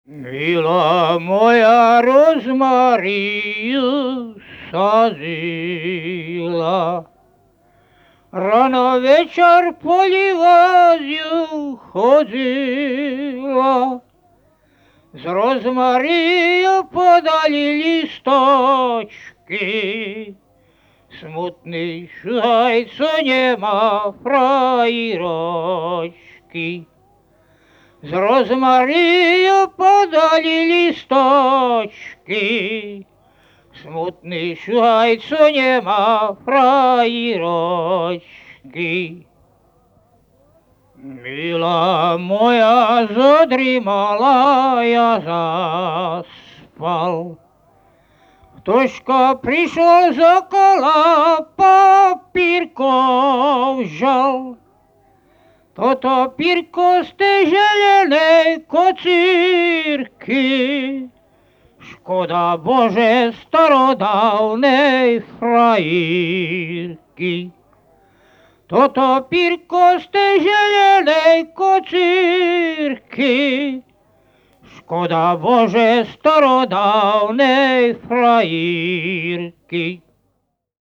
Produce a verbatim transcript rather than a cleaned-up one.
Milá moja rozmaríju sazila, rano večer polívať ju chodila. Z rozmaríju podali listočky, smutný šuhaj, co nemá frajíročky. Z rozmaríju podali listočky, smutný šuhaj, co nemá frajíročky. Milá moja zadrimala, ja zaspal. Ktožka prišla z okolo, papírkov žal. Toto pírko z tej želenej kocírky, škoda Bože starodávnej frajírky. Toto pírko z tej želenej kocírky, škoda Bože starodávnej frajírky.